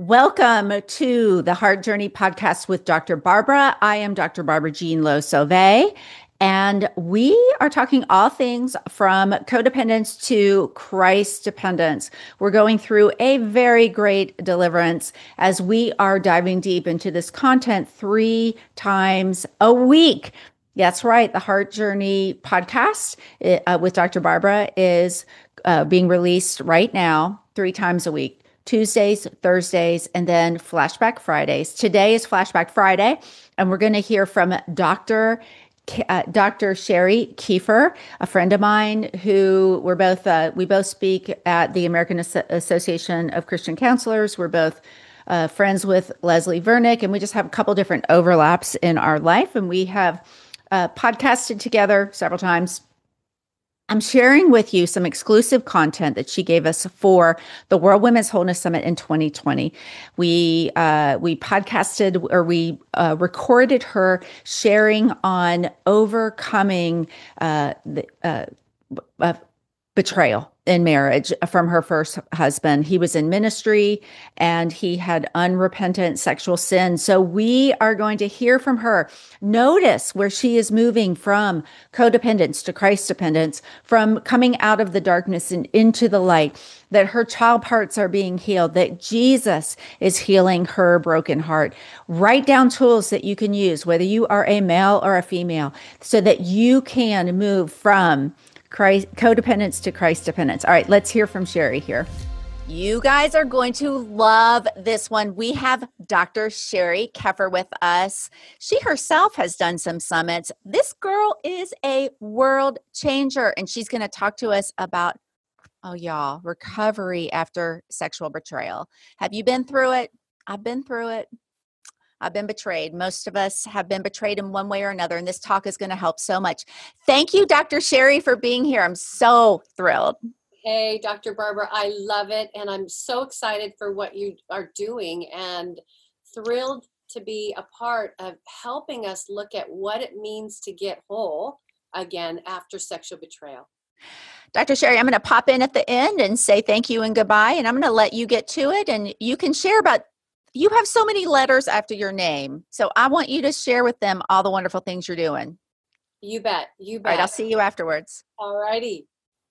Welcome to the Heart Journey podcast with Dr. Barbara. I am Dr. Barbara Jean Lowe Sauvé, and we are talking all things from codependence to Christ dependence. We're going through a very great deliverance as we are diving deep into this content 3 times a week. That's right. The Heart Journey podcast with Dr. Barbara is being released right now 3 times a week. Tuesdays, Thursdays, and then Flashback Fridays. Today is Flashback Friday, and we're going to hear from Dr. Sherry Kiefer, a friend of mine who we both speak at the American Association of Christian Counselors. We're both friends with Leslie Vernick, and we just have a couple different overlaps in our life, and we have podcasted together several times. I'm sharing with you some exclusive content that she gave us for the World Women's Wholeness Summit in 2020. We podcasted or we recorded her sharing on overcoming betrayal in marriage from her first husband. He was in ministry and he had unrepentant sexual sin. So we are going to hear from her. Notice where she is moving from codependence to Christ dependence, from coming out of the darkness and into the light, that her child parts are being healed, that Jesus is healing her broken heart. Write down tools that you can use, whether you are a male or a female, so that you can move from codependence to Christ dependence. All right, let's hear from Sherry here. You guys are going to love this one. We have Dr. Sherry Kiefer with us. She herself has done some summits. This girl is a world changer, and she's going to talk to us about, recovery after sexual betrayal. Have you been through it? I've been through it. I've been betrayed. Most of us have been betrayed in one way or another, and this talk is going to help so much. Thank you, Dr. Sherry, for being here. I'm so thrilled. Hey, Dr. Barbara, I love it, and I'm so excited for what you are doing and thrilled to be a part of helping us look at what it means to get whole again after sexual betrayal. Dr. Sherry, I'm going to pop in at the end and say thank you and goodbye, and I'm going to let you get to it, and you can share about. You have so many letters after your name, so I want you to share with them all the wonderful things you're doing. You bet. You bet. All right, I'll see you afterwards. All righty.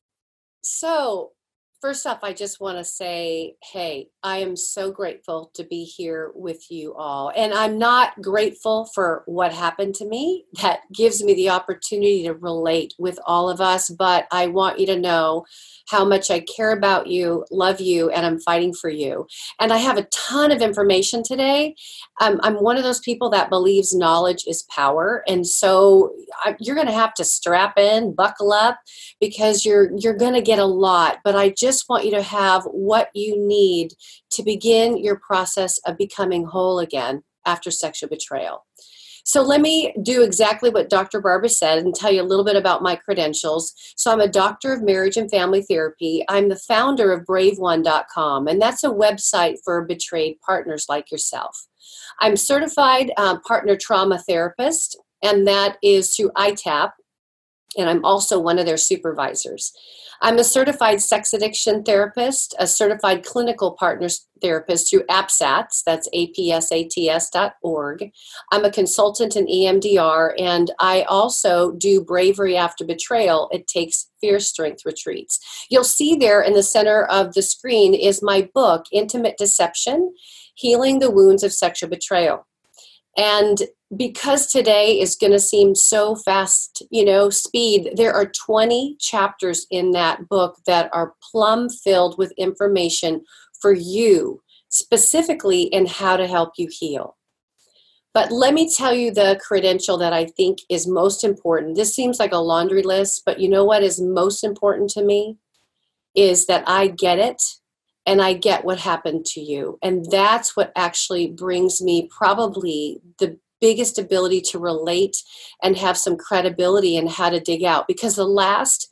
So, first off, I just want to say, hey, I am so grateful to be here with you all. And I'm not grateful for what happened to me. That gives me the opportunity to relate with all of us. But I want you to know how much I care about you, love you, and I'm fighting for you. And I have a ton of information today. I'm one of those people that believes knowledge is power. And so you're going to have to strap in, buckle up, because you're going to get a lot. But I just want you to have what you need to begin your process of becoming whole again after sexual betrayal. So let me do exactly what Dr. Barbara said and tell you a little bit about my credentials. So I'm a doctor of marriage and family therapy. I'm the founder of BraveOne.com, and that's a website for betrayed partners like yourself. I'm certified partner trauma therapist, and that is through ITAP, and I'm also one of their supervisors. I'm a certified sex addiction therapist, a certified clinical partners therapist through APSATS, that's APSATS.org. I'm a consultant in EMDR, and I also do Bravery After Betrayal. It takes fear strength retreats. You'll see there in the center of the screen is my book, Intimate Deception, Healing the Wounds of Sexual Betrayal. And because today is going to seem so fast, speed, there are 20 chapters in that book that are plumb filled with information for you, specifically in how to help you heal. But let me tell you the credential that I think is most important. This seems like a laundry list, but you know what is most important to me is that I get it. And I get what happened to you. And that's what actually brings me probably the biggest ability to relate and have some credibility in how to dig out. Because the last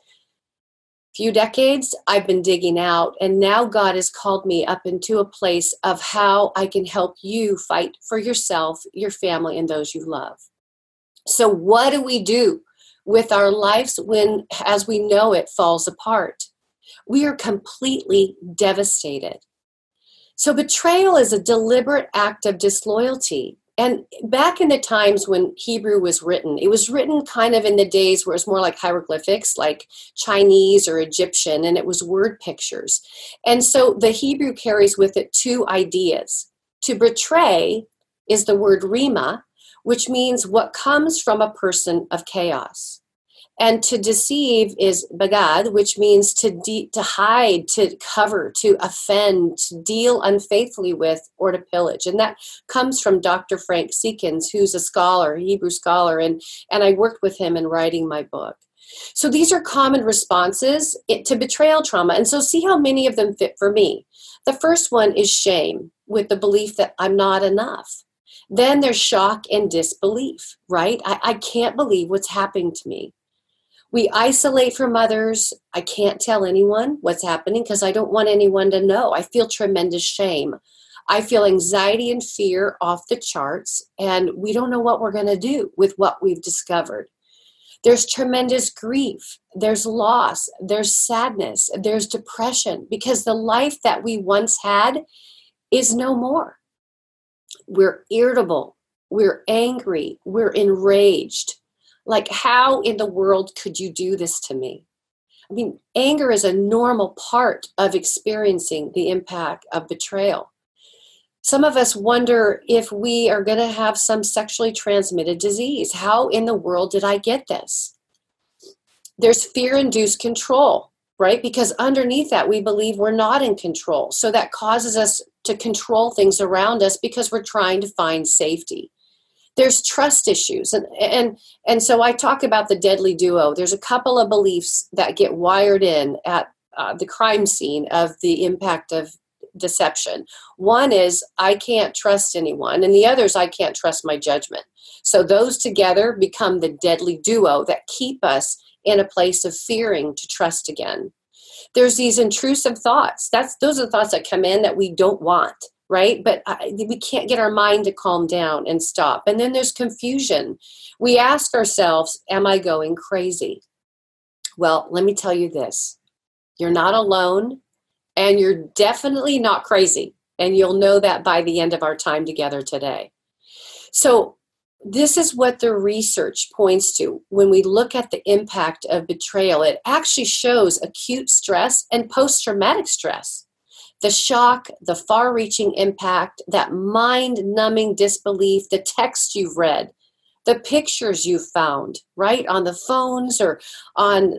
few decades, I've been digging out. And now God has called me up into a place of how I can help you fight for yourself, your family, and those you love. So what do we do with our lives when, as we know it, falls apart? We are completely devastated. So betrayal is a deliberate act of disloyalty. And back in the times when Hebrew was written, it was written kind of in the days where it's more like hieroglyphics, like Chinese or Egyptian, and it was word pictures. And so the Hebrew carries with it two ideas. To betray is the word rima, which means what comes from a person of chaos. And to deceive is bagad, which means to hide, to cover, to offend, to deal unfaithfully with, or to pillage. And that comes from Dr. Frank Seekins, who's a scholar, a Hebrew scholar, and I worked with him in writing my book. So these are common responses to betrayal trauma. And so see how many of them fit for me. The first one is shame, with the belief that I'm not enough. Then there's shock and disbelief, right? I can't believe what's happening to me. We isolate from others. I can't tell anyone what's happening because I don't want anyone to know. I feel tremendous shame. I feel anxiety and fear off the charts, and we don't know what we're going to do with what we've discovered. There's tremendous grief. There's loss. There's sadness. There's depression because the life that we once had is no more. We're irritable. We're angry. We're enraged. Like, how in the world could you do this to me? I mean, anger is a normal part of experiencing the impact of betrayal. Some of us wonder if we are going to have some sexually transmitted disease. How in the world did I get this? There's fear-induced control, right? Because underneath that, we believe we're not in control. So that causes us to control things around us because we're trying to find safety. There's trust issues. And so I talk about the deadly duo. There's a couple of beliefs that get wired in at the crime scene of the impact of deception. One is, I can't trust anyone. And the other is, I can't trust my judgment. So those together become the deadly duo that keep us in a place of fearing to trust again. There's these intrusive thoughts. Those are the thoughts that come in that we don't want. Right? But we can't get our mind to calm down and stop. And then there's confusion. We ask ourselves, am I going crazy? Well, let me tell you this. You're not alone, and you're definitely not crazy. And you'll know that by the end of our time together today. So this is what the research points to. When we look at the impact of betrayal, it actually shows acute stress and post-traumatic stress. The shock, the far-reaching impact, that mind-numbing disbelief, the text you've read, the pictures you've found, right, on the phones or on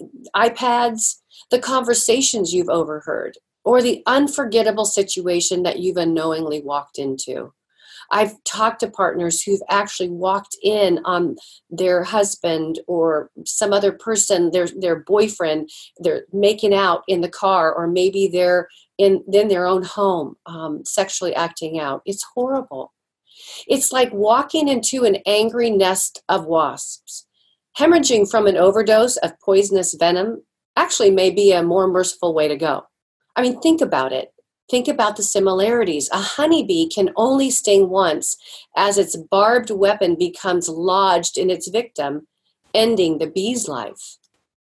iPads, the conversations you've overheard, or the unforgettable situation that you've unknowingly walked into. I've talked to partners who've actually walked in on their husband or some other person, their boyfriend, they're making out in the car, or maybe they're in their own home, sexually acting out. It's horrible. It's like walking into an angry nest of wasps. Hemorrhaging from an overdose of poisonous venom actually may be a more merciful way to go. I mean, think about it. Think about the similarities. A honeybee can only sting once as its barbed weapon becomes lodged in its victim, ending the bee's life.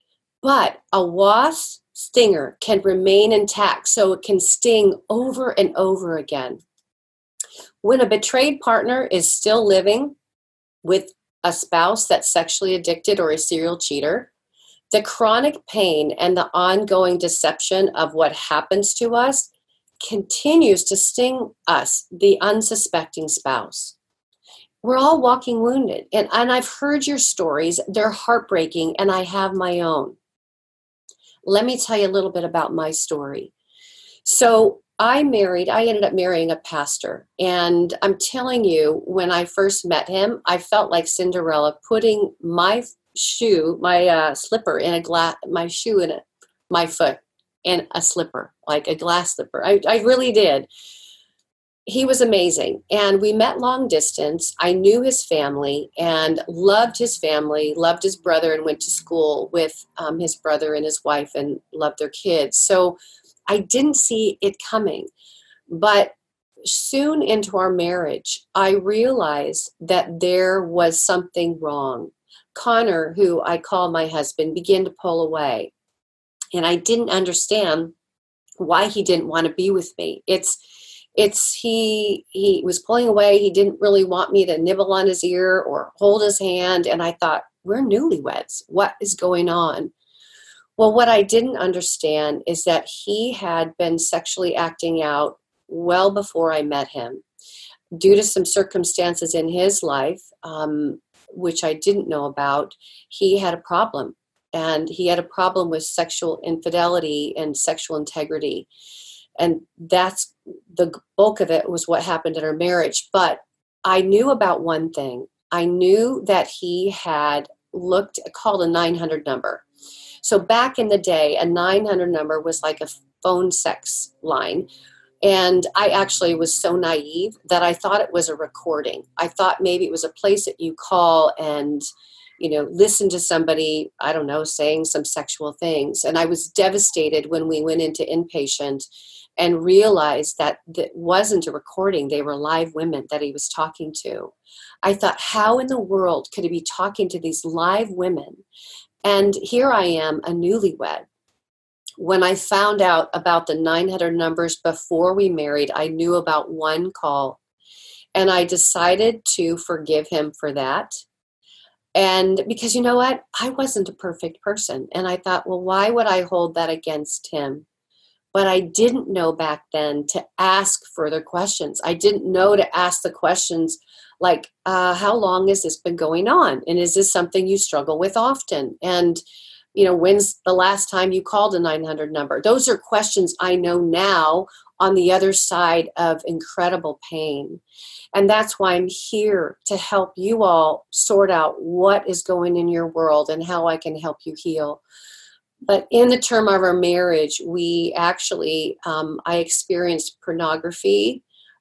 But a wasp stinger can remain intact, so it can sting over and over again. When a betrayed partner is still living with a spouse that's sexually addicted or a serial cheater, the chronic pain and the ongoing deception of what happens to us continues to sting us, the unsuspecting spouse. We're all walking wounded, and I've heard your stories. They're heartbreaking, and I have my own. Let me tell you a little bit about my story. So I ended up marrying a pastor, and I'm telling you, when I first met him, I felt like Cinderella putting my slipper in my foot in a slipper, like a glass slipper. I really did. He was amazing. And we met long distance. I knew his family and loved his family, loved his brother, and went to school with his brother and his wife and loved their kids. So I didn't see it coming. But soon into our marriage, I realized that there was something wrong. Connor, who I call my husband, began to pull away. And I didn't understand why he didn't want to be with me. He was pulling away. He didn't really want me to nibble on his ear or hold his hand. And I thought, we're newlyweds. What is going on? Well, what I didn't understand is that he had been sexually acting out well before I met him due to some circumstances in his life, which I didn't know about. He had a problem, and he had a problem with sexual infidelity and sexual integrity. And that's the bulk of it, was what happened in our marriage. But I knew about one thing. I knew that he had called a 900 number. So back in the day, a 900 number was like a phone sex line. And I actually was so naive that I thought it was a recording. I thought maybe it was a place that you call and, listen to somebody, I don't know, saying some sexual things. And I was devastated when we went into inpatient and realized that that wasn't a recording. They were live women that he was talking to. I thought, how in the world could he be talking to these live women? And here I am, a newlywed. When I found out about the 900 numbers before we married, I knew about one call. And I decided to forgive him for that. And because you know what? I wasn't a perfect person. And I thought, well, why would I hold that against him? But I didn't know back then to ask further questions. I didn't know to ask the questions like, how long has this been going on? And is this something you struggle with often? And, when's the last time you called a 900 number? Those are questions I know now on the other side of incredible pain. And that's why I'm here to help you all sort out what is going in your world and how I can help you heal. But in the term of our marriage, we actually, I experienced pornography,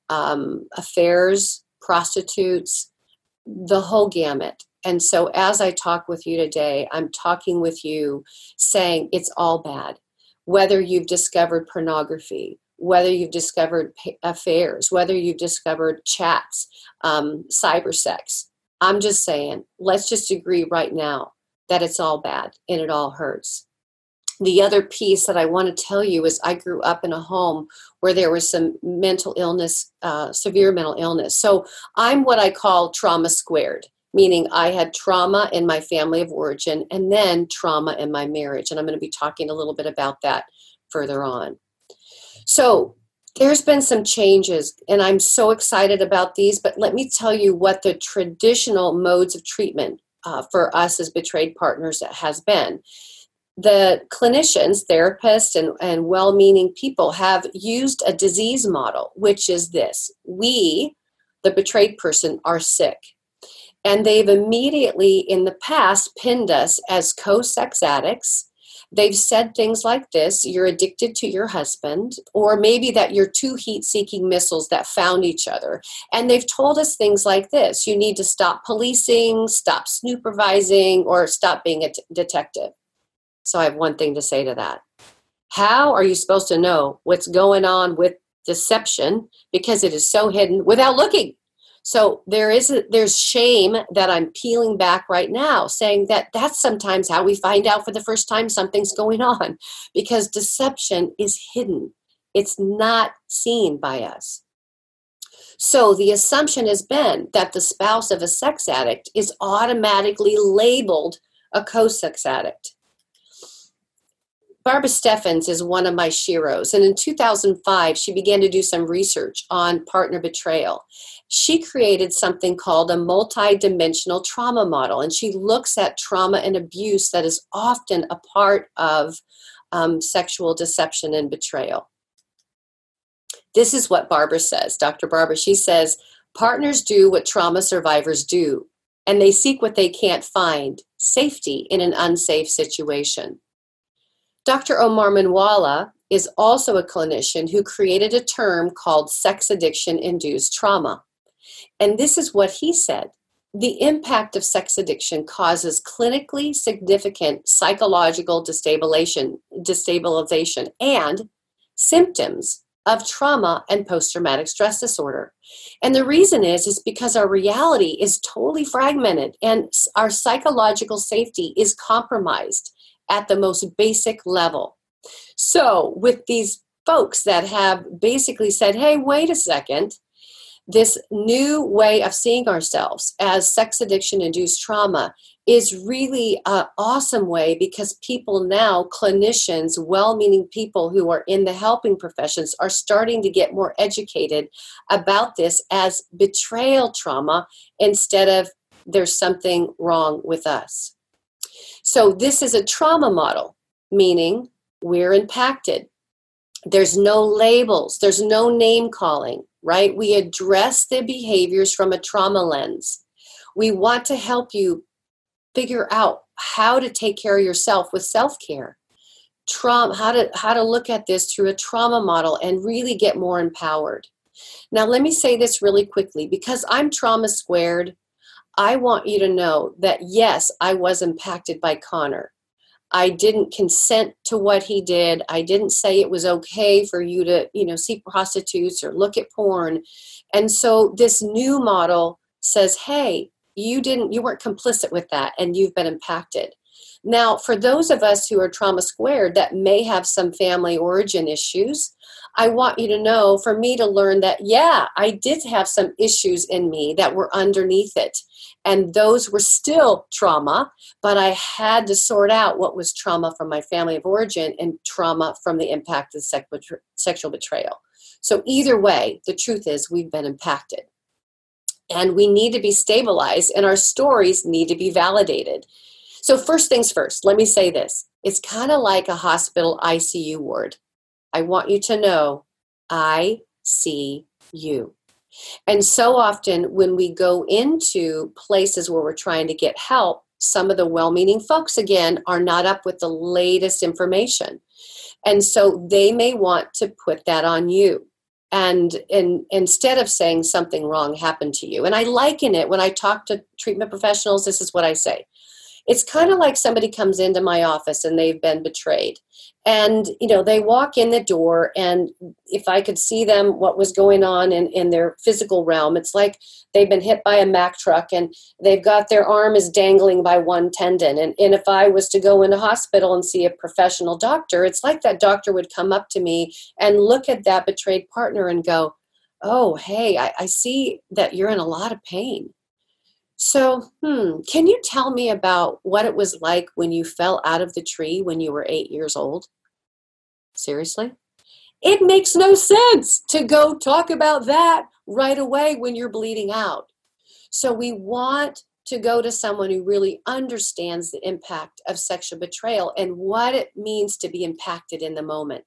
affairs, prostitutes, the whole gamut. And so as I talk with you today, I'm talking with you saying it's all bad. Whether you've discovered pornography, whether you've discovered affairs, whether you've discovered chats, cyber sex, I'm just saying, let's just agree right now that it's all bad and it all hurts. The other piece that I want to tell you is I grew up in a home where there was some mental illness, severe mental illness. So I'm what I call trauma squared, meaning I had trauma in my family of origin and then trauma in my marriage. And I'm going to be talking a little bit about that further on. So there's been some changes, and I'm so excited about these. But let me tell you what the traditional modes of treatment for us as betrayed partners has been. The clinicians, therapists, and well-meaning people have used a disease model, which is this. We, the betrayed person, are sick. And they've immediately, in the past, pinned us as co-sex addicts. They've said things like this: you're addicted to your husband, or maybe that you're two heat-seeking missiles that found each other. And they've told us things like this: you need to stop policing, stop supervising, or stop being a detective. So I have one thing to say to that. How are you supposed to know what's going on with deception, because it is so hidden, without looking? So there's shame that I'm peeling back right now, saying that that's sometimes how we find out for the first time something's going on, because deception is hidden. It's not seen by us. So the assumption has been that the spouse of a sex addict is automatically labeled a co-sex addict. Barbara Steffens is one of my sheroes, and in 2005, she began to do some research on partner betrayal. She created something called a multidimensional trauma model, and she looks at trauma and abuse that is often a part of sexual deception and betrayal. This is what Barbara says, Dr. Barbara. She says, partners do what trauma survivors do, and they seek what they can't find, safety in an unsafe situation. Dr. Omar Minwalla is also a clinician who created a term called sex addiction-induced trauma. And this is what he said: the impact of sex addiction causes clinically significant psychological destabilization and symptoms of trauma and post-traumatic stress disorder. And the reason is because our reality is totally fragmented and our psychological safety is compromised at the most basic level. So with these folks that have basically said, hey, wait a second. This new way of seeing ourselves as sex addiction induced trauma is really an awesome way, because people now, clinicians, well-meaning people who are in the helping professions, are starting to get more educated about this as betrayal trauma instead of there's something wrong with us. So this is a trauma model, meaning we're impacted. There's no labels. There's no name calling, right? We address the behaviors from a trauma lens. We want to help you figure out how to take care of yourself with self-care. How to look at this through a trauma model and really get more empowered. Now, let me say this really quickly, because I'm trauma squared. I want you to know that, yes, I was impacted by Connor. I didn't consent to what he did. I didn't say it was okay for you to, see prostitutes or look at porn. And so this new model says, hey, you weren't complicit with that, and you've been impacted. Now, for those of us who are trauma squared that may have some family origin issues, I want you to know, for me to learn that, yeah, I did have some issues in me that were underneath it. And those were still trauma, but I had to sort out what was trauma from my family of origin and trauma from the impact of sexual betrayal. So either way, the truth is we've been impacted. And we need to be stabilized, and our stories need to be validated. So first things first, let me say this. It's kind of like a hospital ICU ward. I want you to know, I see you. And so often when we go into places where we're trying to get help, some of the well-meaning folks, again, are not up with the latest information. And so they may want to put that on you. And instead of saying something wrong happened to you. And I liken it, when I talk to treatment professionals, this is what I say. It's kind of like somebody comes into my office and they've been betrayed. And, they walk in the door, and if I could see them, what was going on in their physical realm, it's like they've been hit by a Mack truck and they've got their arm is dangling by one tendon. And if I was to go into hospital and see a professional doctor, it's like that doctor would come up to me and look at that betrayed partner and go, oh, hey, I see that you're in a lot of pain. So, can you tell me about what it was like when you fell out of the tree when you were 8 years old? Seriously? It makes no sense to go talk about that right away when you're bleeding out. So we want to go to someone who really understands the impact of sexual betrayal and what it means to be impacted in the moment.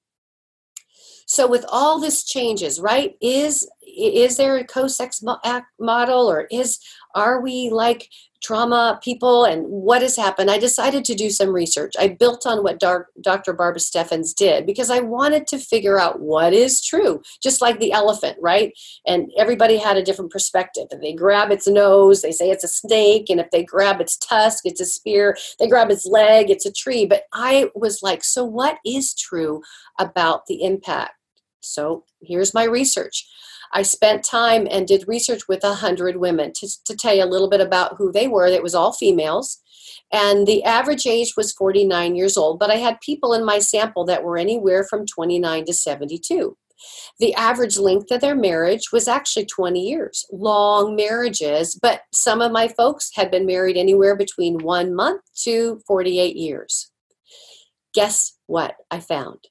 So with all this changes, right? Is there a co-sex model, or are we like trauma people, and what has happened? I decided to do some research. I built on what Dr. Barbara Steffens did, because I wanted to figure out what is true, just like the elephant, right? And everybody had a different perspective. If they grab its nose, they say it's a snake. And if they grab its tusk, it's a spear. They grab its leg, it's a tree. But I was like, so what is true about the impact? So here's my research. I spent time and did research with 100 women to tell you a little bit about who they were. It was all females. And the average age was 49 years old, but I had people in my sample that were anywhere from 29 to 72. The average length of their marriage was actually 20 years, long marriages, but some of my folks had been married anywhere between 1 month to 48 years. Guess what I found?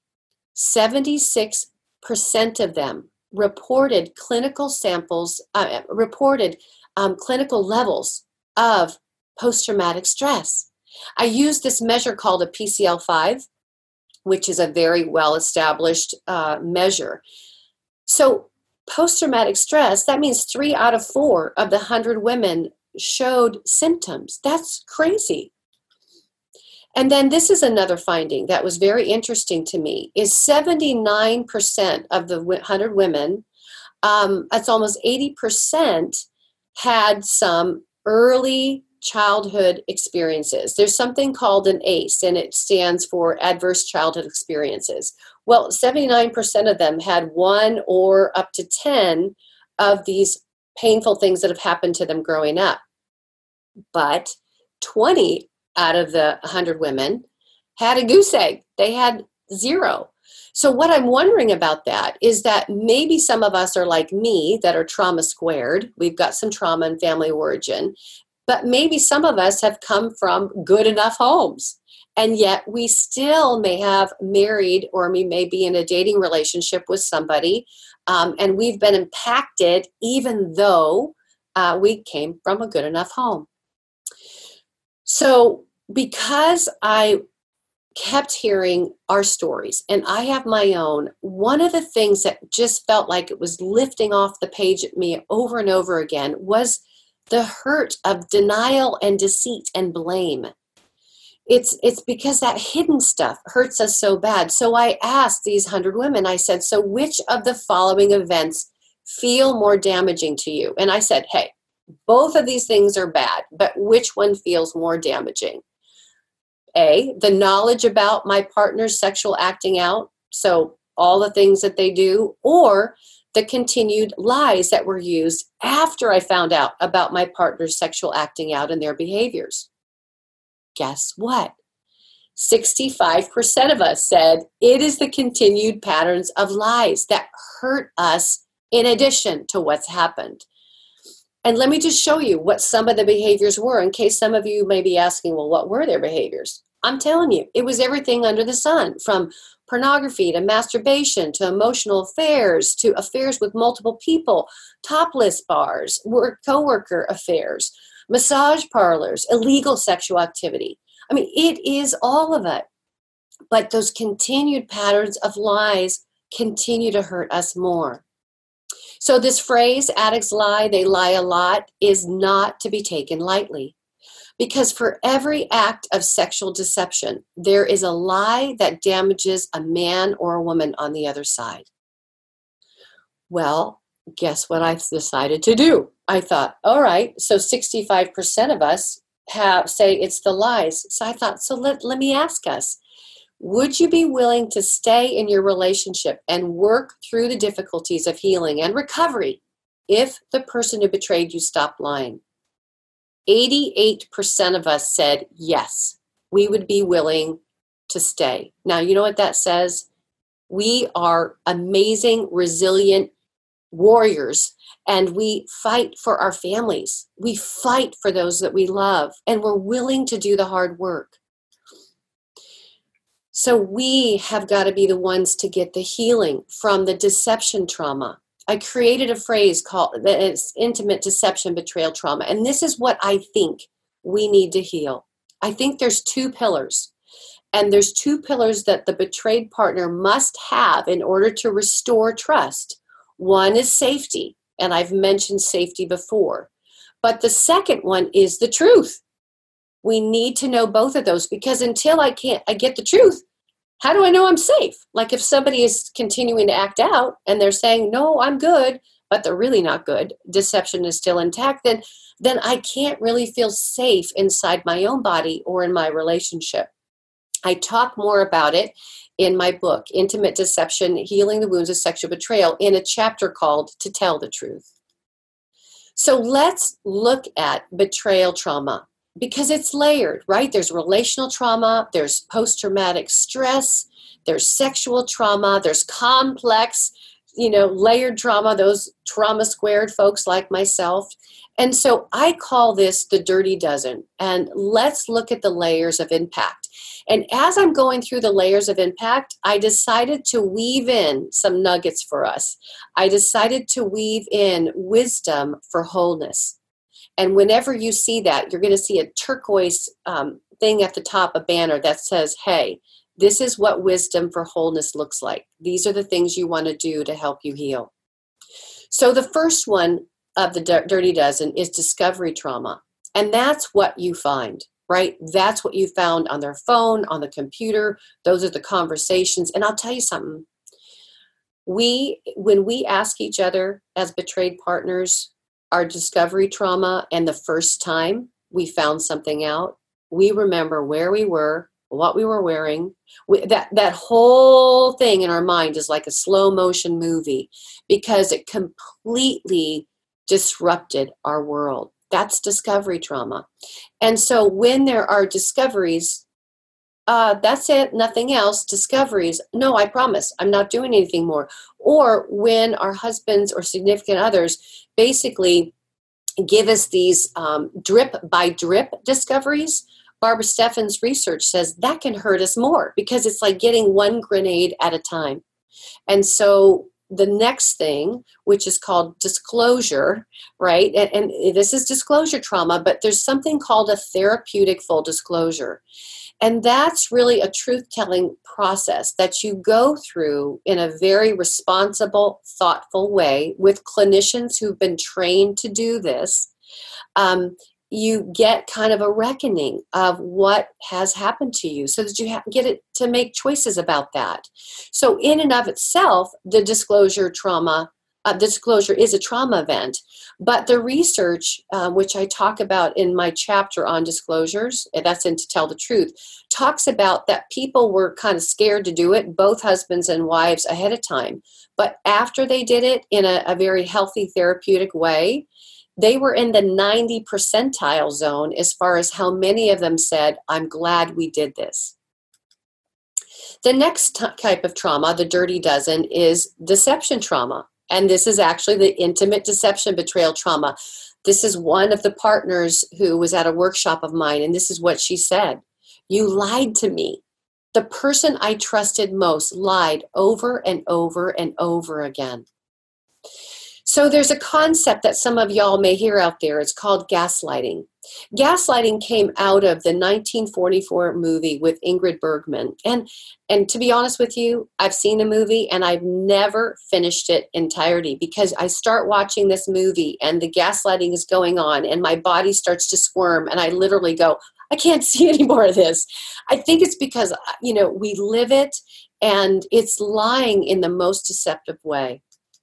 76% of them reported clinical levels of post-traumatic stress. I used this measure called a PCL-5, which is a very well-established measure. So post-traumatic stress, that means 3 out of 4 of the 100 women showed symptoms. That's crazy. And then this is another finding that was very interesting to me, is 79% of the 100 women, that's almost 80%, had some early childhood experiences. There's something called an ACE, and it stands for Adverse Childhood Experiences. Well, 79% of them had 1 or up to 10 of these painful things that have happened to them growing up. But 20 out of the 100 women had a goose egg. They had 0. So what I'm wondering about that is that maybe some of us are like me, that are trauma squared. We've got some trauma in family origin, but maybe some of us have come from good enough homes. And yet we still may have married, or we may be in a dating relationship with somebody, and we've been impacted even though we came from a good enough home. So because I kept hearing our stories, and I have my own, one of the things that just felt like it was lifting off the page at me over and over again was the hurt of denial and deceit and blame. It's because that hidden stuff hurts us so bad. So I asked these 100 women, I said, so which of the following events feel more damaging to you? And I said, hey, both of these things are bad, but which one feels more damaging? A, the knowledge about my partner's sexual acting out, so all the things that they do, or the continued lies that were used after I found out about my partner's sexual acting out and their behaviors. Guess what? 65% of us said it is the continued patterns of lies that hurt us in addition to what's happened. And let me just show you what some of the behaviors were, in case some of you may be asking, well, what were their behaviors? I'm telling you, it was everything under the sun, from pornography to masturbation to emotional affairs to affairs with multiple people, topless bars, coworker affairs, massage parlors, illegal sexual activity. I mean, it is all of it. But those continued patterns of lies continue to hurt us more. So this phrase, addicts lie, they lie a lot, is not to be taken lightly. Because for every act of sexual deception, there is a lie that damages a man or a woman on the other side. Well, guess what I decided to do? I thought, all right, so 65% of us say it's the lies. So I thought, so let me ask us, would you be willing to stay in your relationship and work through the difficulties of healing and recovery if the person who betrayed you stopped lying? 88% of us said yes, we would be willing to stay. Now, you know what that says? We are amazing, resilient warriors, and we fight for our families. We fight for those that we love, and we're willing to do the hard work. So we have got to be the ones to get the healing from the deception trauma. I created a phrase called it's intimate deception betrayal trauma. And this is what I think we need to heal. I think there's two pillars. And there's two pillars that the betrayed partner must have in order to restore trust. One is safety. And I've mentioned safety before. But the second one is the truth. We need to know both of those, because until I get the truth, how do I know I'm safe? Like if somebody is continuing to act out and they're saying, no, I'm good, but they're really not good, deception is still intact, then I can't really feel safe inside my own body or in my relationship. I talk more about it in my book, Intimate Deception, Healing the Wounds of Sexual Betrayal, in a chapter called To Tell the Truth. So let's look at betrayal trauma, because it's layered, right? There's relational trauma, there's post-traumatic stress, there's sexual trauma, there's complex, layered trauma, those trauma squared folks like myself. And so I call this the dirty dozen. And let's look at the layers of impact. And as I'm going through the layers of impact, I decided to weave in some nuggets for us. I decided to weave in wisdom for wholeness. And whenever you see that, you're going to see a turquoise thing at the top, a banner that says, hey, this is what wisdom for wholeness looks like. These are the things you want to do to help you heal. So the first one of the dirty dozen is discovery trauma. And that's what you find, right? That's what you found on their phone, on the computer. Those are the conversations. And I'll tell you something. When we ask each other as betrayed partners, our discovery trauma and the first time we found something out, we remember where we were, what we were wearing. That whole thing in our mind is like a slow motion movie, because it completely disrupted our world. That's discovery trauma. And so when there are discoveries That's it, nothing else. Discoveries. No, I promise, I'm not doing anything more. Or when our husbands or significant others basically give us these drip by drip discoveries, Barbara Steffen's research says that can hurt us more because it's like getting one grenade at a time. And so the next thing, which is called disclosure, right? And this is disclosure trauma, but there's something called a therapeutic full disclosure. And that's really a truth-telling process that you go through in a very responsible, thoughtful way with clinicians who've been trained to do this. You get kind of a reckoning of what has happened to you so that you get it to make choices about that. So in and of itself, the disclosure is a trauma event. But the research, which I talk about in my chapter on disclosures, that's in To Tell the Truth, talks about that people were kind of scared to do it, both husbands and wives ahead of time. But after they did it in a very healthy therapeutic way, they were in the 90 percentile zone as far as how many of them said, I'm glad we did this. The next type of trauma, the dirty dozen, is deception trauma. And this is actually the intimate deception betrayal trauma. This is one of the partners who was at a workshop of mine, and this is what she said. You lied to me. The person I trusted most lied over and over and over again. So there's a concept that some of y'all may hear out there. It's called gaslighting. Gaslighting came out of the 1944 movie with Ingrid Bergman. And to be honest with you, I've seen the movie and I've never finished it entirety because I start watching this movie and the gaslighting is going on and my body starts to squirm and I literally go, I can't see any more of this. I think it's because, we live it and it's lying in the most deceptive way.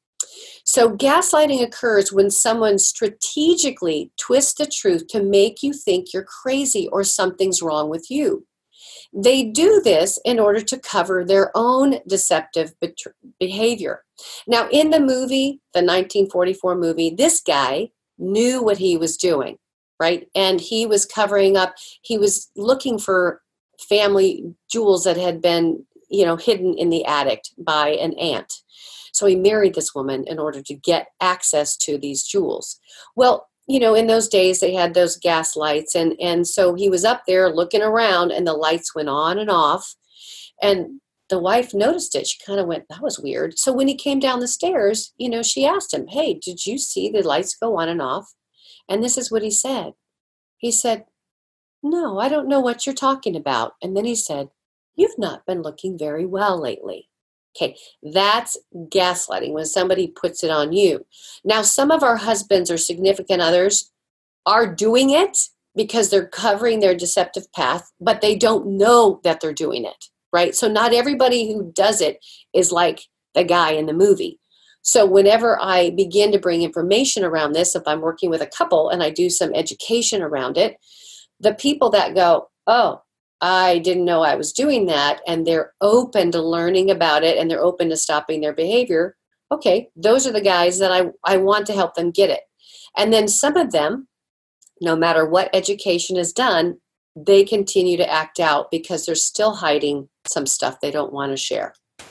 So gaslighting occurs when someone strategically twists the truth to make you think you're crazy or something's wrong with you. They do this in order to cover their own deceptive behavior. Now, in the movie, the 1944 movie, this guy knew what he was doing, right? And he was covering up, he was looking for family jewels that had been, hidden in the attic by an aunt. So he married this woman in order to get access to these jewels. Well, in those days they had those gas lights and so he was up there looking around and the lights went on and off. And the wife noticed it. She kind of went, that was weird. So when he came down the stairs, she asked him, hey, did you see the lights go on and off? And this is what he said. He said, no, I don't know what you're talking about. And then he said, you've not been looking very well lately. Okay, that's gaslighting when somebody puts it on you. Now, some of our husbands or significant others are doing it because they're covering their deceptive path, but they don't know that they're doing it, right? So not everybody who does it is like the guy in the movie. So whenever I begin to bring information around this, if I'm working with a couple and I do some education around it, the people that go, oh, I didn't know I was doing that, and they're open to learning about it, and they're open to stopping their behavior, okay, those are the guys that I want to help them get it. And then some of them, no matter what education is done, they continue to act out because they're still hiding some stuff they don't want to share.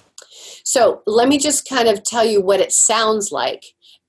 So let me just kind of tell you what it sounds like.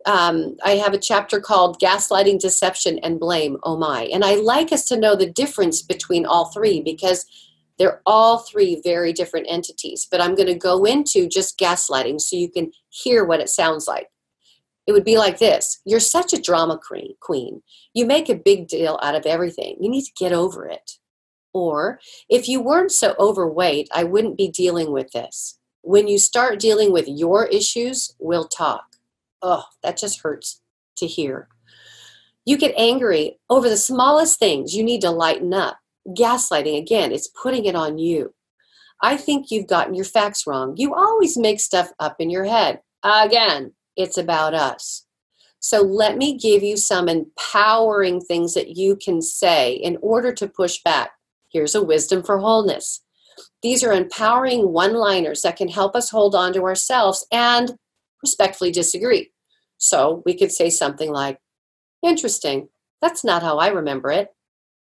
I have a chapter called Gaslighting, Deception, and Blame, oh my. And I like us to know the difference between all three because they're all three very different entities. But I'm going to go into just gaslighting so you can hear what it sounds like. It would be like this. You're such a drama queen. You make a big deal out of everything. You need to get over it. Or, if you weren't so overweight, I wouldn't be dealing with this. When you start dealing with your issues, we'll talk. Oh, that just hurts to hear. You get angry over the smallest things. You need to lighten up. Gaslighting, again, it's putting it on you. I think you've gotten your facts wrong. You always make stuff up in your head. Again, it's about us. So let me give you some empowering things that you can say in order to push back. Here's a wisdom for wholeness. These are empowering one-liners that can help us hold on to ourselves and respectfully disagree. So we could say something like, interesting, that's not how I remember it.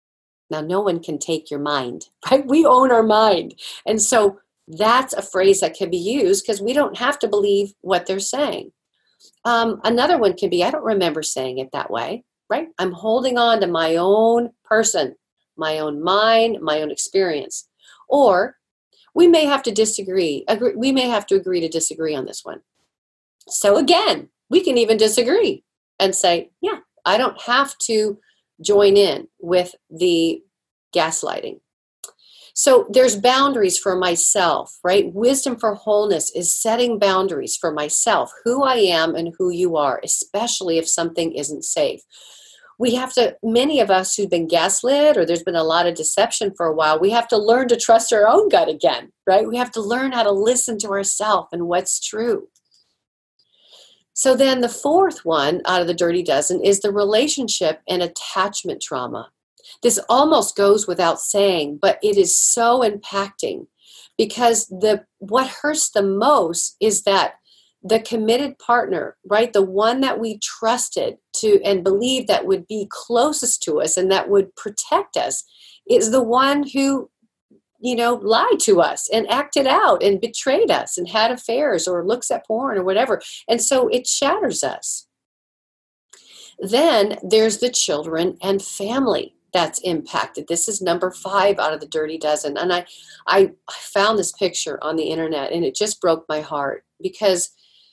Now, no one can take your mind, right? We own our mind. And so that's a phrase that can be used because we don't have to believe what they're saying. Another one can be, I don't remember saying it that way, right? I'm holding on to my own person, my own mind, my own experience. Or we may have to disagree. We may have to agree to disagree on this one. So again, we can even disagree and say, yeah, I don't have to join in with the gaslighting. So there's boundaries for myself, right? Wisdom for wholeness is setting boundaries for myself, who I am and who you are, especially if something isn't safe. We have to, many of us who've been gaslit or there's been a lot of deception for a while, we have to learn to trust our own gut again, right? We have to learn how to listen to ourselves and what's true. So then the fourth one out of the dirty dozen is the relationship and attachment trauma. This almost goes without saying, but it is so impacting because what hurts the most is that the committed partner, right, the one that we trusted to and believed that would be closest to us and that would protect us, is the one who, lied to us and acted out and betrayed us and had affairs or looks at porn or whatever. And so it shatters us. Then there's the children and family that's impacted. This is number 5 out of the dirty dozen. And I found this picture on the internet and it just broke my heart because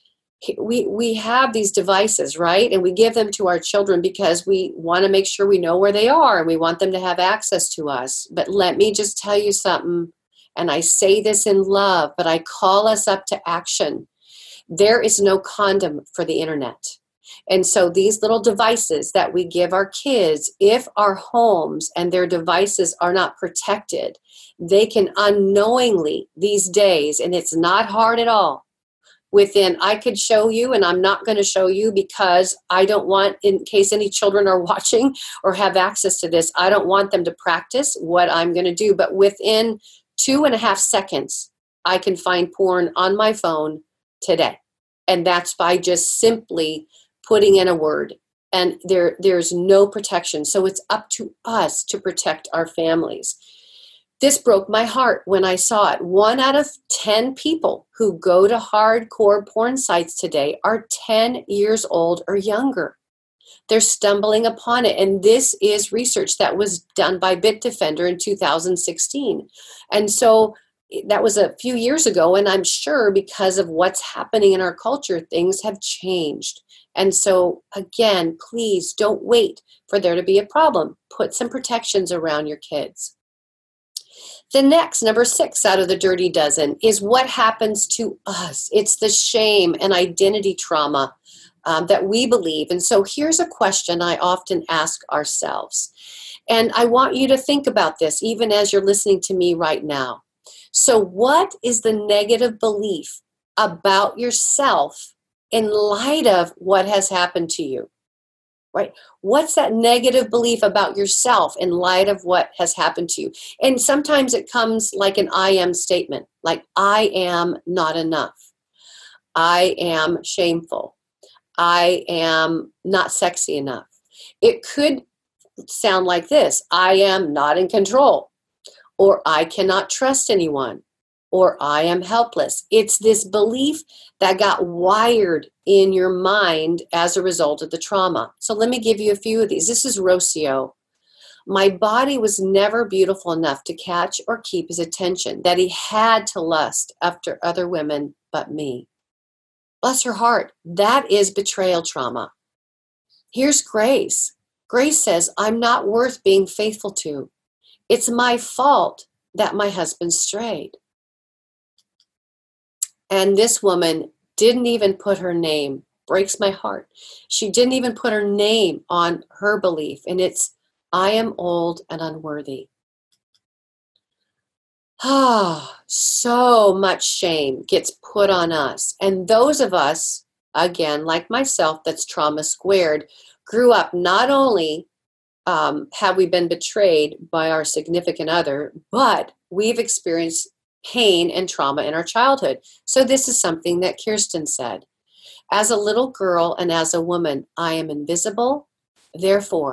we have these devices, right? And we give them to our children because we want to make sure we know where they are and we want them to have access to us. But let me just tell you something, and I say this in love, but I call us up to action. There is no condom for the internet. And so these little devices that we give our kids, if our homes and their devices are not protected, they can unknowingly these days, and it's not hard at all, I could show you, and I'm not going to show you because I don't want, in case any children are watching or have access to this, I don't want them to practice what I'm going to do. But within 2.5 seconds, I can find porn on my phone today. And that's by just simply putting in a word. And there's no protection. So it's up to us to protect our families. This broke my heart when I saw it. 1 out of 10 people who go to hardcore porn sites today are 10 years old or younger. They're stumbling upon it. And this is research that was done by Bitdefender in 2016. And so that was a few years ago. And I'm sure because of what's happening in our culture, things have changed. And so, again, please don't wait for there to be a problem. Put some protections around your kids. The next, number 6 out of the dirty dozen, is what happens to us. It's the shame and identity trauma that we believe. And so here's a question I often ask ourselves. And I want you to think about this even as you're listening to me right now. So what is the negative belief about yourself in light of what has happened to you? Right? What's that negative belief about yourself in light of what has happened to you? And sometimes it comes like an I am statement, like I am not enough. I am shameful. I am not sexy enough. It could sound like this: I am not in control, or I cannot trust anyone, or I am helpless. It's this belief that got wired in your mind as a result of the trauma. So let me give you a few of these. This is Rocio. My body was never beautiful enough to catch or keep his attention, that he had to lust after other women but me. Bless her heart. That is betrayal trauma. Here's Grace. Grace says, I'm not worth being faithful to. It's my fault that my husband strayed. And this woman didn't even put her name. Breaks my heart. She didn't even put her name on her belief. And it's, I am old and unworthy. So much shame gets put on us. And those of us, again, like myself, that's trauma squared, grew up not only have we been betrayed by our significant other, but we've experienced pain and trauma in our childhood. So this is something that Kirsten said. As a little girl and as a woman, I am invisible. Therefore,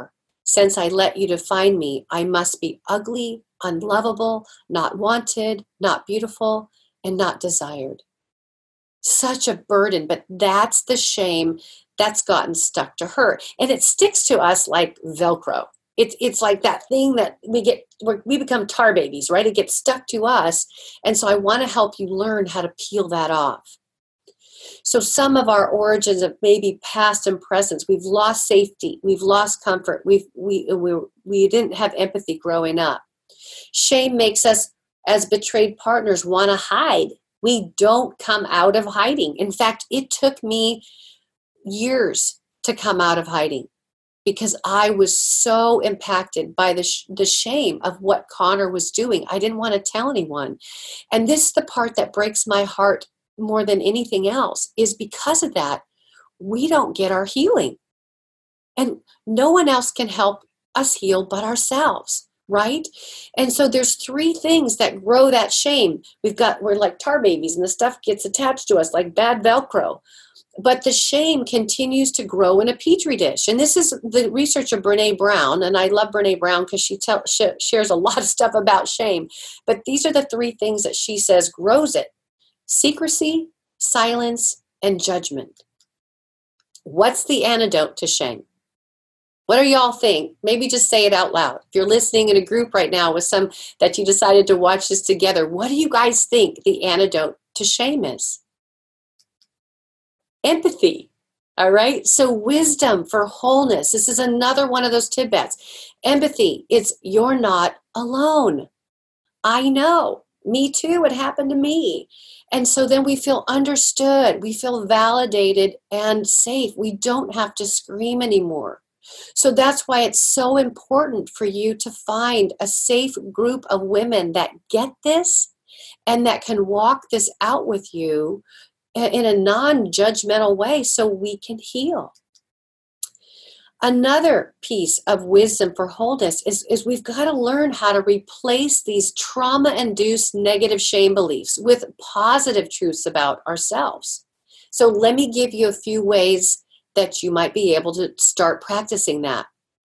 Since I let you define me, I must be ugly, unlovable, not wanted, not beautiful, and not desired. Such a burden, but that's the shame that's gotten stuck to her. And it sticks to us like Velcro. It's like that thing that we become tar babies, right? It gets stuck to us. And so I want to help you learn how to peel that off. So some of our origins of maybe past and present, we've lost safety, we've lost comfort, we didn't have empathy growing up. Shame makes us, as betrayed partners, want to hide. We don't come out of hiding. In fact, it took me years to come out of hiding because I was so impacted by the shame of what Connor was doing. I didn't want to tell anyone. And this is the part that breaks my heart more than anything else, is because of that, we don't get our healing. And no one else can help us heal but ourselves, right? And so there's three things that grow that shame. We're like tar babies, and the stuff gets attached to us like bad Velcro. But the shame continues to grow in a petri dish. And this is the research of Brené Brown. And I love Brené Brown because she shares a lot of stuff about shame. But these are the three things that she says grows it: secrecy, silence, and judgment. What's the antidote to shame? What do y'all think? Maybe just say it out loud. If you're listening in a group right now with some that you decided to watch this together, what do you guys think the antidote to shame is? Empathy. All right. So wisdom for wholeness. This is another one of those tidbits. Empathy. It's you're not alone. I know. Me too. It happened to me. And so then we feel understood. We feel validated and safe. We don't have to scream anymore. So that's why it's so important for you to find a safe group of women that get this and that can walk this out with you in a non-judgmental way so we can heal. Another piece of wisdom for wholeness is we've got to learn how to replace these trauma-induced negative shame beliefs with positive truths about ourselves. So let me give you a few ways that you might be able to start practicing that.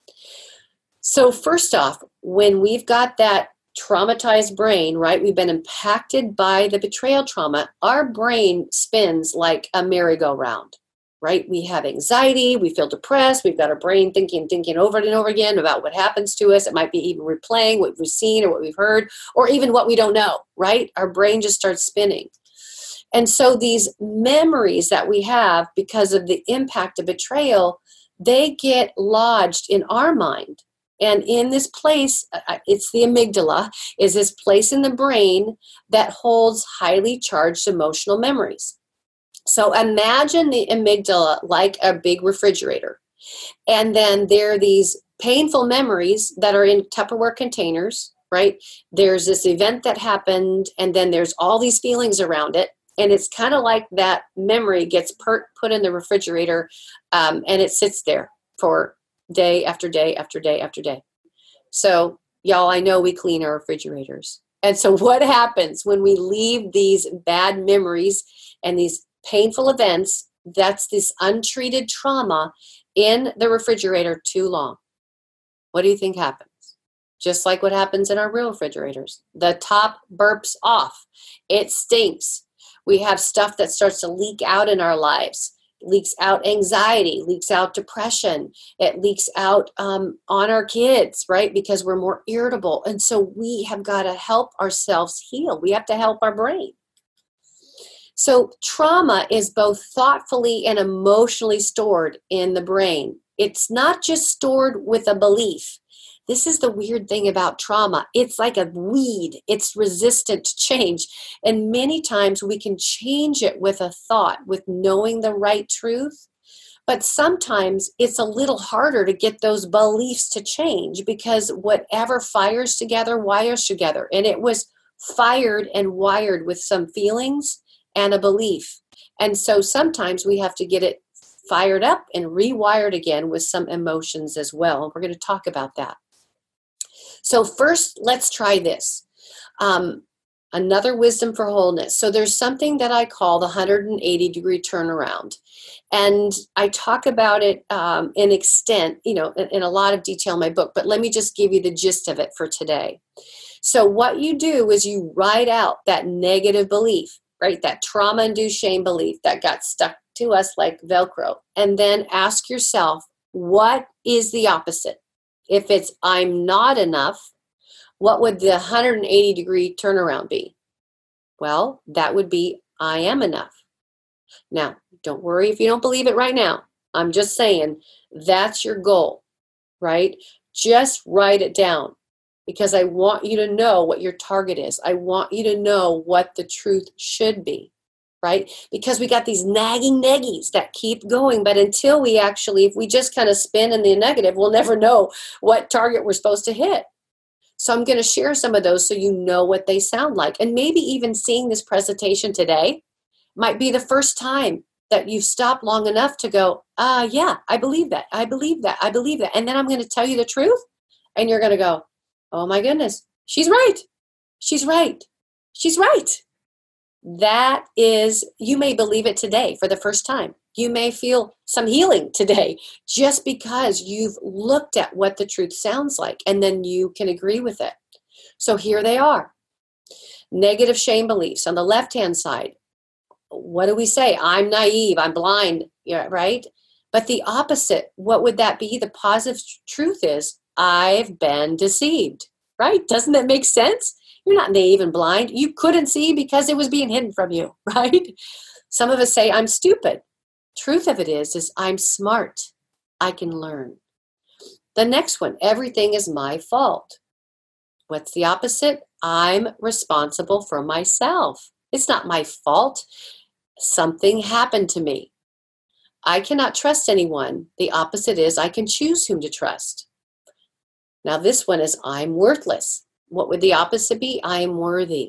So first off, when we've got that traumatized brain, right? We've been impacted by the betrayal trauma. Our brain spins like a merry-go-round, right? We have anxiety, we feel depressed, we've got our brain thinking over and over again about what happens to us. It might be even replaying what we've seen or what we've heard, or even what we don't know, right? Our brain just starts spinning. And so these memories that we have because of the impact of betrayal, they get lodged in our mind. And in this place, it's the amygdala, is this place in the brain that holds highly charged emotional memories. So imagine the amygdala like a big refrigerator. And then there are these painful memories that are in Tupperware containers, right? There's this event that happened, and then there's all these feelings around it. And it's kind of like that memory gets put in the refrigerator, and it sits there for day after day after day after day. So, y'all, I know we clean our refrigerators. And so what happens when we leave these bad memories and these painful events, that's this untreated trauma, in the refrigerator too long? What do you think happens? Just like what happens in our real refrigerators. The top burps off. It stinks. We have stuff that starts to leak out in our lives. Leaks out anxiety, leaks out depression, it leaks out on our kids, right? Because we're more irritable. And so we have got to help ourselves heal. We have to help our brain. So trauma is both thoughtfully and emotionally stored in the brain. It's not just stored with a belief. This is the weird thing about trauma. It's like a weed. It's resistant to change. And many times we can change it with a thought, with knowing the right truth. But sometimes it's a little harder to get those beliefs to change because whatever fires together, wires together. And it was fired and wired with some feelings and a belief. And so sometimes we have to get it fired up and rewired again with some emotions as well. We're going to talk about that. So first, let's try this. I'm Another wisdom for wholeness. So there's something that I call the 180-degree turnaround. And I talk about it in extent, in a lot of detail in my book, but let me just give you the gist of it for today. So what you do is you write out that negative belief, right? That trauma-induced shame belief that got stuck to us like Velcro. And then ask yourself, what is the opposite? If it's I'm not enough, what would the 180-degree turnaround be? Well, that would be I am enough. Now, don't worry if you don't believe it right now. I'm just saying that's your goal, right? Just write it down because I want you to know what your target is. I want you to know what the truth should be, right? Because we got these nagging neggies that keep going, but until we actually, if we just kind of spin in the negative, we'll never know what target we're supposed to hit. So I'm going to share some of those so you know what they sound like. And maybe even seeing this presentation today might be the first time that you've stopped long enough to go, yeah, I believe that. I believe that. I believe that. And then I'm going to tell you the truth. And you're going to go, oh my goodness, she's right. She's right. She's right. That is, you may believe it today for the first time. You may feel some healing today just because you've looked at what the truth sounds like and then you can agree with it. So here they are. Negative shame beliefs on the left-hand side. What do we say? I'm naive, I'm blind, right? But the opposite, what would that be? The positive truth is, I've been deceived, right? Doesn't that make sense? You're not naive and blind. You couldn't see because it was being hidden from you, right? Some of us say, I'm stupid. Truth of it is I'm smart. I can learn. The next one, everything is my fault. What's the opposite? I'm responsible for myself. It's not my fault. Something happened to me. I cannot trust anyone. The opposite is I can choose whom to trust. Now this one is I'm worthless. What would the opposite be? I am worthy.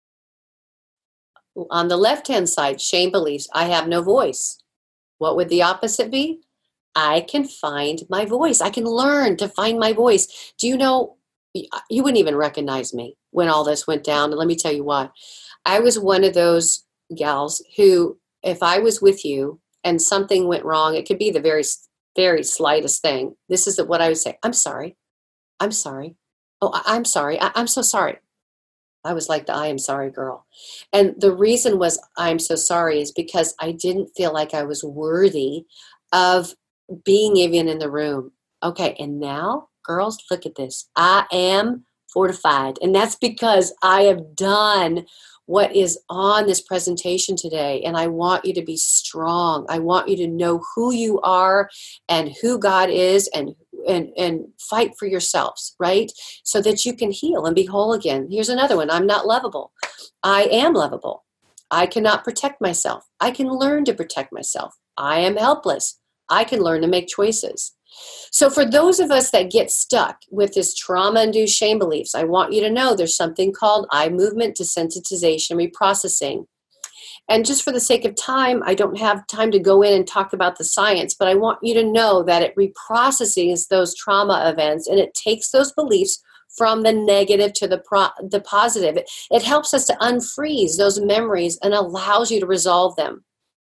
On the left-hand side, shame beliefs, I have no voice. What would the opposite be? I can find my voice. I can learn to find my voice. Do you know, you wouldn't even recognize me when all this went down. And let me tell you why. I was one of those gals who, if I was with you and something went wrong, it could be the very, very slightest thing. This is what I would say. I'm sorry. I'm sorry. Oh, I'm sorry. I'm so sorry. I was like the I am sorry girl. And the reason was I'm so sorry is because I didn't feel like I was worthy of being even in the room. Okay, and now, girls, look at this. I am fortified. And that's because I have done what is on this presentation today. And I want you to be strong. I want you to know who you are and who God is and fight for yourselves, right? So that you can heal and be whole again. Here's another one. I'm not lovable. I am lovable. I cannot protect myself. I can learn to protect myself. I am helpless. I can learn to make choices. So for those of us that get stuck with this trauma-induced shame beliefs, I want you to know there's something called eye movement desensitization reprocessing. And just for the sake of time, I don't have time to go in and talk about the science, but I want you to know that it reprocesses those trauma events and it takes those beliefs from the negative to the positive. It helps us to unfreeze those memories and allows you to resolve them.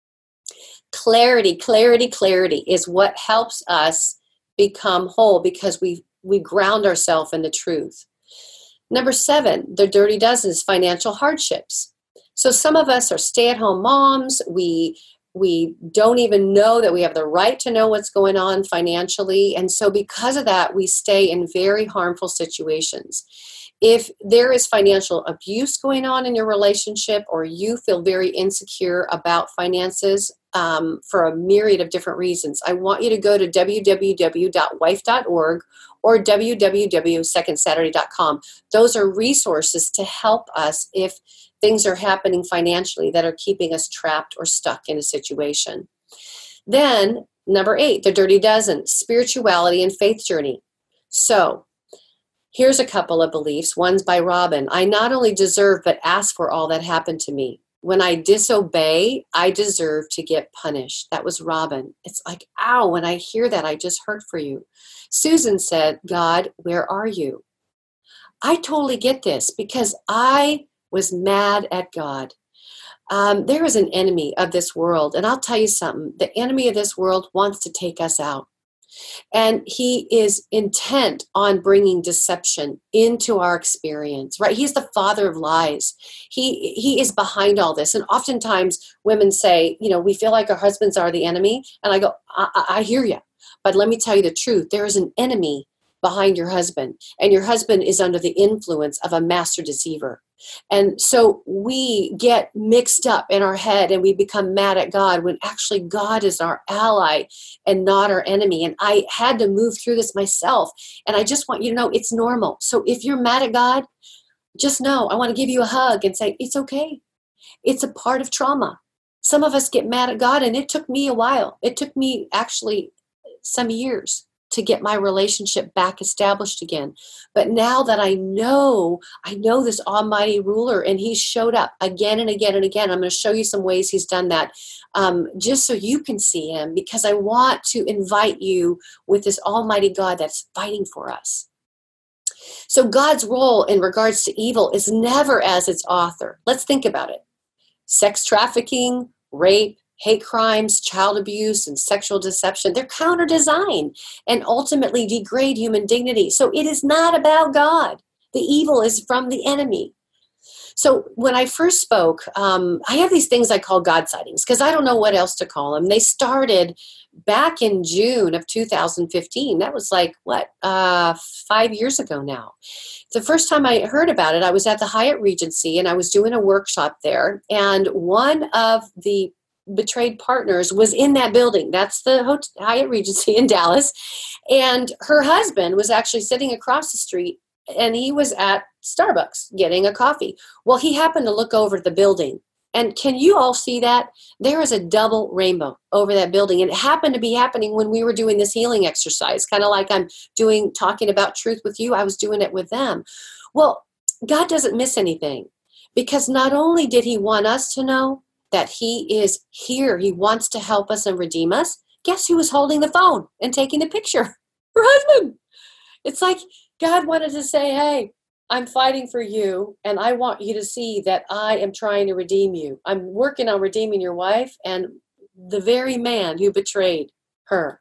Clarity is what helps us become whole because we ground ourselves in the truth. Number 7, the dirty dozen is financial hardships. So some of us are stay-at-home moms. We don't even know that we have the right to know what's going on financially. And so because of that, we stay in very harmful situations. If there is financial abuse going on in your relationship or you feel very insecure about finances for a myriad of different reasons, I want you to go to www.wife.org or www.secondsaturday.com. Those are resources to help us if things are happening financially that are keeping us trapped or stuck in a situation. Then, number 8, the dirty dozen, spirituality and faith journey. So, here's a couple of beliefs. One's by Robin. I not only deserve but ask for all that happened to me. When I disobey, I deserve to get punished. That was Robin. It's like, ow, when I hear that, I just hurt for you. Susan said, God, where are you? I totally get this because I was mad at God. There is an enemy of this world, and I'll tell you something. The enemy of this world wants to take us out. And he is intent on bringing deception into our experience, right? He's the father of lies. He is behind all this. And oftentimes women say, we feel like our husbands are the enemy. And I go, I hear you. But let me tell you the truth. There is an enemy behind your husband, and your husband is under the influence of a master deceiver. And so we get mixed up in our head and we become mad at God when actually God is our ally and not our enemy. And I had to move through this myself. And I just want you to know it's normal. So if you're mad at God, just know I want to give you a hug and say, it's okay. It's a part of trauma. Some of us get mad at God, and it took me a while. It took me actually some years to get my relationship back established again. But now that I know this almighty ruler, and he showed up again and again and again. I'm going to show you some ways he's done that, just so you can see him, because I want to invite you with this almighty God that's fighting for us. So God's role in regards to evil is never as its author. Let's think about it. Sex trafficking, rape, hate crimes, child abuse, and sexual deception, they're counter design and ultimately degrade human dignity. So it is not about God. The evil is from the enemy. So when I first spoke, I have these things I call God sightings because I don't know what else to call them. They started back in June of 2015. That was 5 years ago now. The first time I heard about it, I was at the Hyatt Regency and I was doing a workshop there. And one of the betrayed partners was in that building. That's the Hyatt Regency in Dallas. And her husband was actually sitting across the street, and he was at Starbucks getting a coffee. Well, he happened to look over the building. And can you all see that? There is a double rainbow over that building. And it happened to be happening when we were doing this healing exercise, kind of like I'm talking about truth with you. I was doing it with them. Well, God doesn't miss anything, because not only did he want us to know that he is here, he wants to help us and redeem us. Guess who was holding the phone and taking the picture? Her husband. It's like God wanted to say, hey, I'm fighting for you, and I want you to see that I am trying to redeem you. I'm working on redeeming your wife and the very man who betrayed her.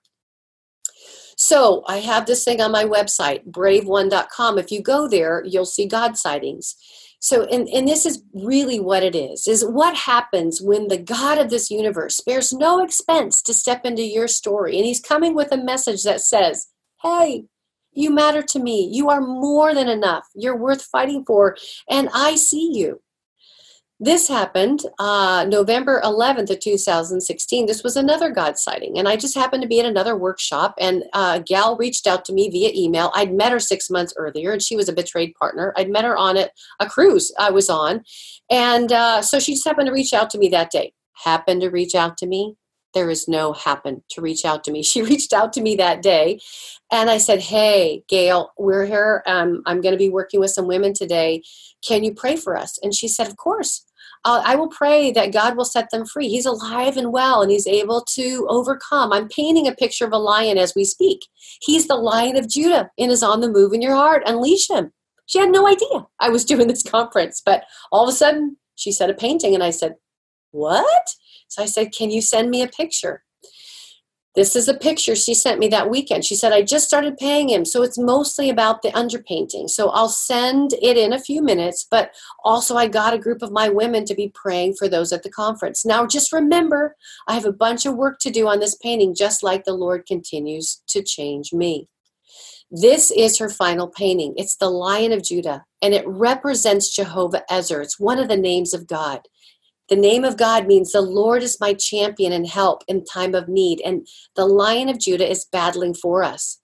So I have this thing on my website, braveone.com. If you go there, you'll see God sightings. So, and this is really what it is what happens when the God of this universe spares no expense to step into your story. And he's coming with a message that says, hey, you matter to me. You are more than enough. You're worth fighting for. And I see you. This happened November 11th of 2016. This was another God sighting. And I just happened to be at another workshop, and a gal reached out to me via email. I'd met her 6 months earlier, and she was a betrayed partner. I'd met her on a cruise I was on. And so she just happened to reach out to me that day. Happened to reach out to me. There is no happen to reach out to me. She reached out to me that day. And I said, hey, Gail, we're here. I'm going to be working with some women today. Can you pray for us? And she said, of course. I will pray that God will set them free. He's alive and well, and he's able to overcome. I'm painting a picture of a lion as we speak. He's the Lion of Judah and is on the move in your heart. Unleash him. She had no idea I was doing this conference, but all of a sudden she said a painting, and I said, what? So I said, can you send me a picture? This is a picture she sent me that weekend. She said, I just started paying him, so it's mostly about the underpainting. So I'll send it in a few minutes, but also I got a group of my women to be praying for those at the conference. Now, just remember, I have a bunch of work to do on this painting, just like the Lord continues to change me. This is her final painting. It's the Lion of Judah, and it represents Jehovah Ezer. It's one of the names of God. The name of God means the Lord is my champion and help in time of need. And the Lion of Judah is battling for us.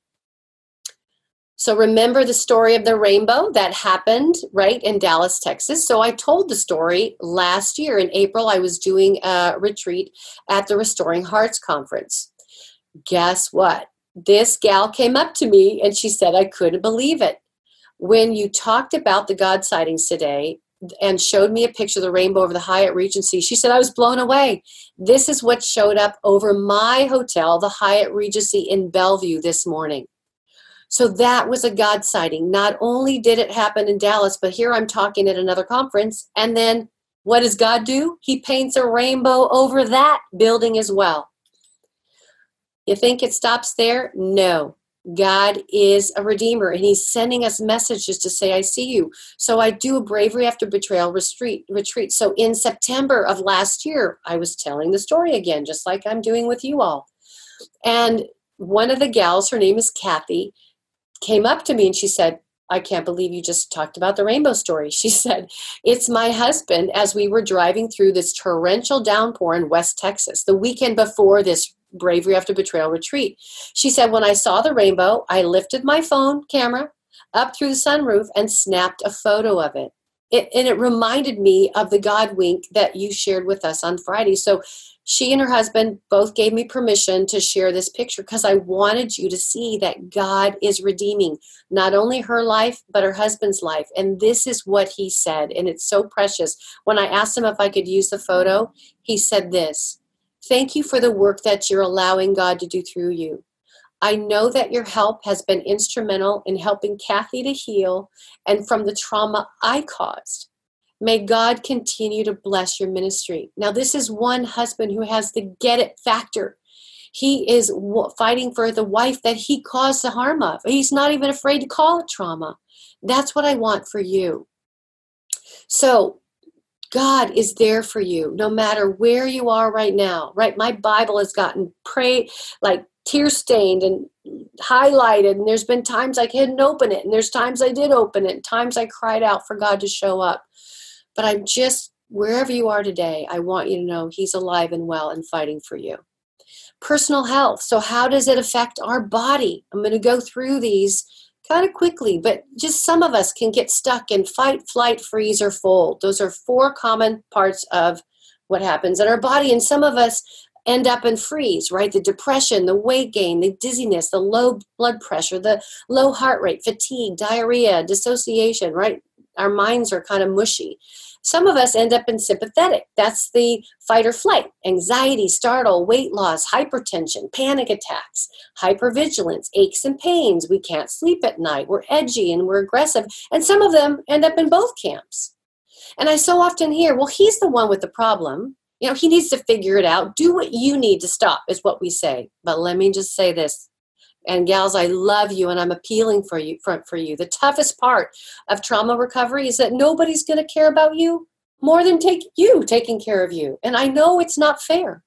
So remember the story of the rainbow that happened right in Dallas, Texas. So I told the story last year in April. I was doing a retreat at the Restoring Hearts Conference. Guess what? This gal came up to me and she said, I couldn't believe it. When you talked about the God sightings today, and showed me a picture of the rainbow over the Hyatt Regency, she said, I was blown away. This is what showed up over my hotel, the Hyatt Regency in Bellevue, this morning. So that was a God sighting. Not only did it happen in Dallas, but here I'm talking at another conference. And then what does God do? He paints a rainbow over that building as well. You think it stops there? No. God is a redeemer, and he's sending us messages to say, I see you. So I do a Bravery After Betrayal retreat. So in September of last year, I was telling the story again, just like I'm doing with you all. And one of the gals, her name is Kathy, came up to me and she said, I can't believe you just talked about the rainbow story. She said, it's my husband as we were driving through this torrential downpour in West Texas, the weekend before this Bravery After Betrayal retreat. She said, when I saw the rainbow, I lifted my phone camera up through the sunroof and snapped a photo of it. And it reminded me of the God wink that you shared with us on Friday. So she and her husband both gave me permission to share this picture because I wanted you to see that God is redeeming not only her life, but her husband's life. And this is what he said, and it's so precious. When I asked him if I could use the photo, he said this: thank you for the work that you're allowing God to do through you. I know that your help has been instrumental in helping Kathy to heal and from the trauma I caused. May God continue to bless your ministry. Now, this is one husband who has the get it factor. He is fighting for the wife that he caused the harm of. He's not even afraid to call it trauma. That's what I want for you. So God is there for you no matter where you are right now, right? My Bible has gotten tear stained and highlighted, and there's been times I couldn't open it, and there's times I did open it, and times I cried out for God to show up. But I'm just, wherever you are today, I want you to know he's alive and well and fighting for you. Personal health. So how does it affect our body? I'm going to go through these kind of quickly, but just some of us can get stuck in fight, flight, freeze, or fold. Those are 4 common parts of what happens in our body. And some of us end up in freeze, right? The depression, the weight gain, the dizziness, the low blood pressure, the low heart rate, fatigue, diarrhea, dissociation, right? Our minds are kind of mushy. Some of us end up in sympathetic. That's the fight or flight, anxiety, startle, weight loss, hypertension, panic attacks, hypervigilance, aches and pains. We can't sleep at night. We're edgy and we're aggressive. And some of them end up in both camps. And I so often hear, well, he's the one with the problem. You know, he needs to figure it out. Do what you need to stop is what we say. But let me just say this. And gals, I love you and I'm appealing for you. The toughest part of trauma recovery is that nobody's going to care about you more than taking care of you. And I know it's not fair.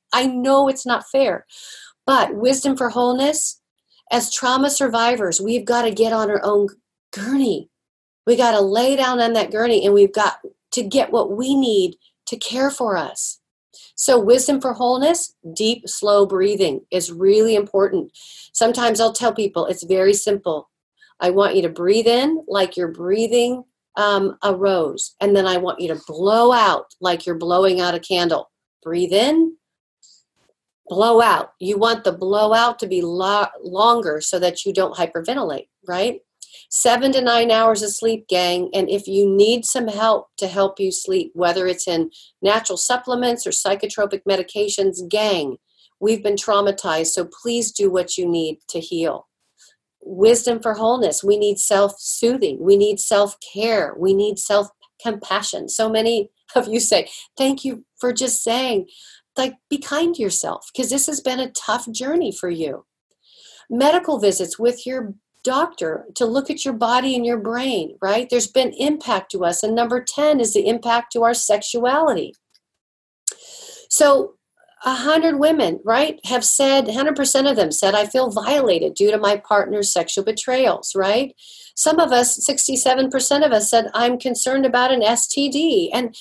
But wisdom for wholeness, as trauma survivors, we've got to get on our own gurney. We got to lay down on that gurney and we've got to get what we need to care for us. So wisdom for wholeness, deep, slow breathing is really important. Sometimes I'll tell people it's very simple. I want you to breathe in like you're breathing a rose. And then I want you to blow out like you're blowing out a candle. Breathe in, blow out. You want the blowout to be longer so that you don't hyperventilate, right? 7 to 9 hours of sleep, gang. And if you need some help to help you sleep, whether it's in natural supplements or psychotropic medications, gang, we've been traumatized. So please do what you need to heal. Wisdom for wholeness. We need self-soothing. We need self-care. We need self-compassion. So many of you say, thank you for just saying, be kind to yourself, because this has been a tough journey for you. Medical visits with your doctor to look at your body and your brain, right? There's been impact to us. And number 10 is the impact to our sexuality. So 100 women, right, have said, 100% of them said, I feel violated due to my partner's sexual betrayals, right? Some of us, 67% of us said, I'm concerned about an STD. And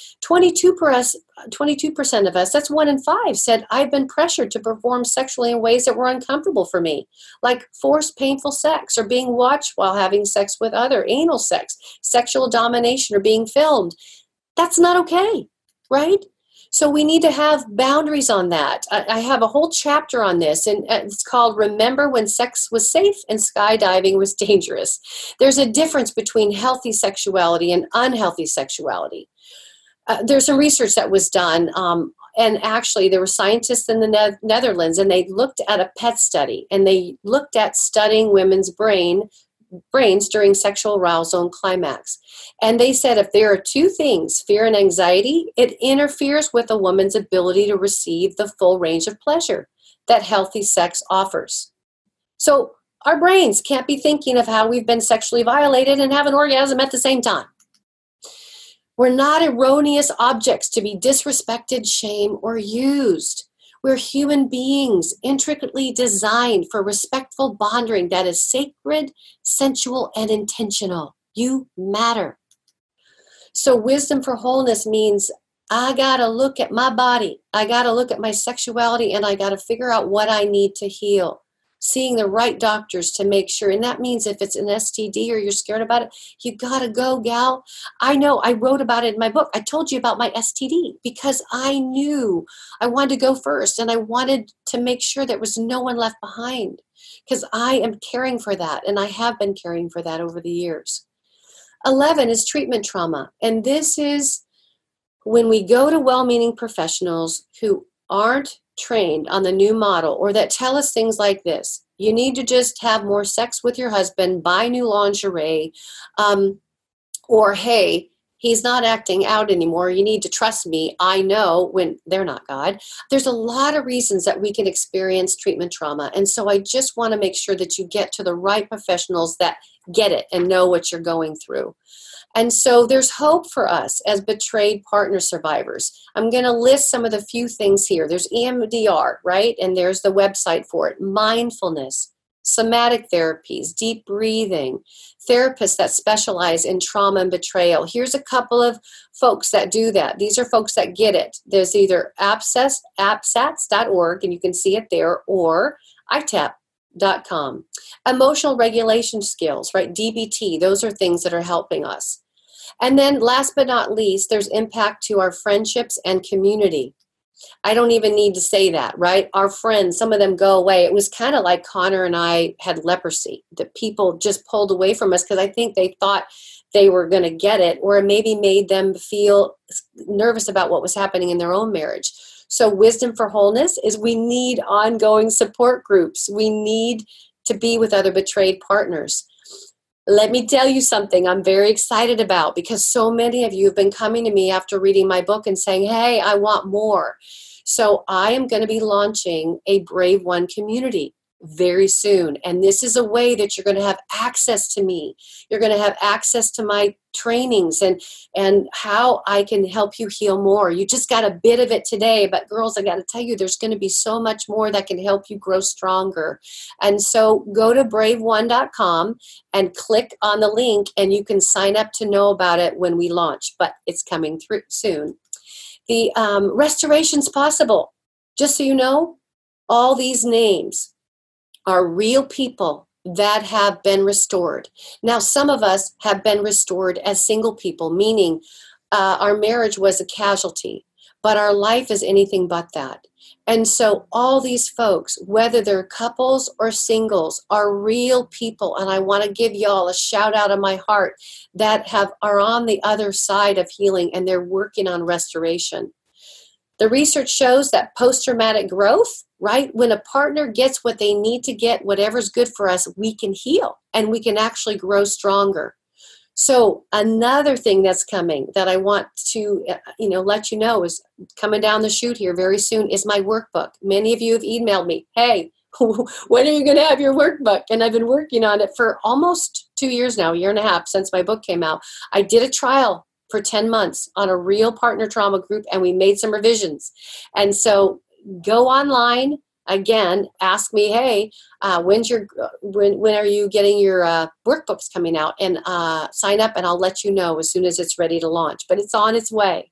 22% of us, that's 1 in 5, said, I've been pressured to perform sexually in ways that were uncomfortable for me, like forced painful sex or being watched while having sex with other, anal sex, sexual domination or being filmed. That's not okay, right? So we need to have boundaries on that. I have a whole chapter on this, and it's called Remember When Sex Was Safe and Skydiving Was Dangerous. There's a difference between healthy sexuality and unhealthy sexuality. There's some research that was done, and actually there were scientists in the Netherlands, and they looked at a PET study, and they looked at studying women's brain brains during sexual arousal and climax. And they said if there are two things, fear and anxiety, it interferes with a woman's ability to receive the full range of pleasure that healthy sex offers. So our brains can't be thinking of how we've been sexually violated and have an orgasm at the same time. We're not erroneous objects to be disrespected, shamed, or used. We're human beings intricately designed for respectful bonding that is sacred, sensual, and intentional. You matter. So wisdom for wholeness means I got to look at my body. I got to look at my sexuality, and I got to figure out what I need to heal. Seeing the right doctors to make sure. And that means if it's an STD or you're scared about it, you got to go, gal. I know I wrote about it in my book. I told you about my STD because I knew I wanted to go first, and I wanted to make sure there was no one left behind because I am caring for that, and I have been caring for that over the years. 11 is treatment trauma. And this is when we go to well-meaning professionals who aren't trained on the new model or that tell us things like this. You need to just have more sex with your husband, buy new lingerie, or hey, he's not acting out anymore. You need to trust me. I know when they're not God. There's a lot of reasons that we can experience treatment trauma. And so I just want to make sure that you get to the right professionals that get it and know what you're going through. And so there's hope for us as betrayed partner survivors. I'm going to list some of the few things here. There's EMDR, right? And there's the website for it. Mindfulness, somatic therapies, deep breathing, therapists that specialize in trauma and betrayal. Here's a couple of folks that do that. These are folks that get it. There's either apsats.org, and you can see it there, or itap.com. Emotional regulation skills, right? DBT, those are things that are helping us. And then last but not least, there's impact to our friendships and community. I don't even need to say that, right? Our friends, some of them go away. It was kind of like Connor and I had leprosy, that people just pulled away from us because I think they thought they were going to get it, or it maybe made them feel nervous about what was happening in their own marriage. So wisdom for wholeness is we need ongoing support groups. We need to be with other betrayed partners. Let me tell you something I'm very excited about because so many of you have been coming to me after reading my book and saying, hey, I want more. So I am going to be launching a Brave One community very soon. And this is a way that you're going to have access to me. You're going to have access to my trainings and how I can help you heal more. You just got a bit of it today, but girls, I got to tell you, there's going to be so much more that can help you grow stronger. And so go to braveone.com and click on the link and you can sign up to know about it when we launch, but it's coming through soon. The Restoration's Possible. Just so you know, all these names are real people that have been restored. Now, some of us have been restored as single people, meaning our marriage was a casualty, but our life is anything but that. And so all these folks, whether they're couples or singles, are real people. And I want to give y'all a shout out of my heart that are on the other side of healing and they're working on restoration. The research shows that post-traumatic growth, right? When a partner gets what they need to get, whatever's good for us, we can heal and we can actually grow stronger. So another thing that's coming that I want to, let you know is coming down the chute here very soon is my workbook. Many of you have emailed me, hey, when are you going to have your workbook? And I've been working on it for almost 2 years now, 1.5 years since my book came out. I did a trial for 10 months on a real partner trauma group, and we made some revisions. And so go online, again, ask me, hey, when are you getting your workbooks coming out? And sign up, and I'll let you know as soon as it's ready to launch. But it's on its way.